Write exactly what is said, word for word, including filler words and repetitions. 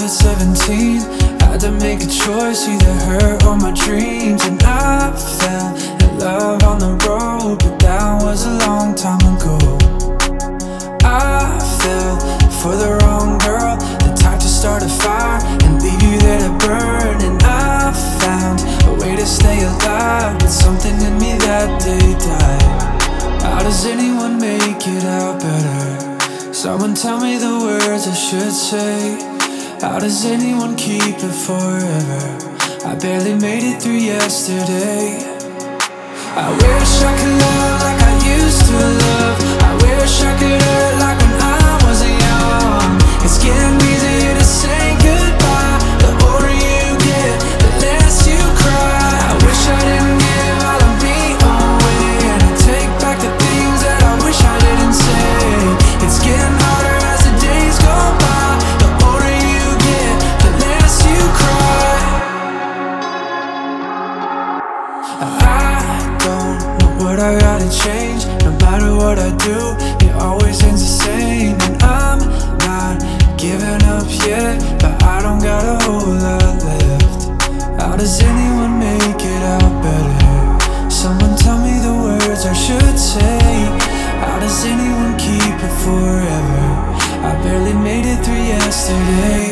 at seventeen, had to make a choice, either her or my dreams. And I fell in love on the road, but that was a long time ago. I fell for the wrong girl, the type to start a fire and leave you there to burn. And I found a way to stay alive, but something in me that day died. How does anyone make it out better? Someone tell me the words I should say. How does anyone keep it forever? I barely made it through yesterday. I wish I could love like I used to love. I wish I could hurt like when I was young. It's getting easier to say goodbye. The older you get, the less you cry. I wish I didn't give all of me away, and I take back the things that I wish I didn't say. It's getting harder as the days go by. The older you get, the less you cry. I don't know what I gotta change. No matter what I do, it always ends the same. And I'm not giving up yet, but I don't got a whole lot left. How does anyone make it out better? Someone tell me the words I should say. How does anyone keep it forever? I barely made it through yesterday.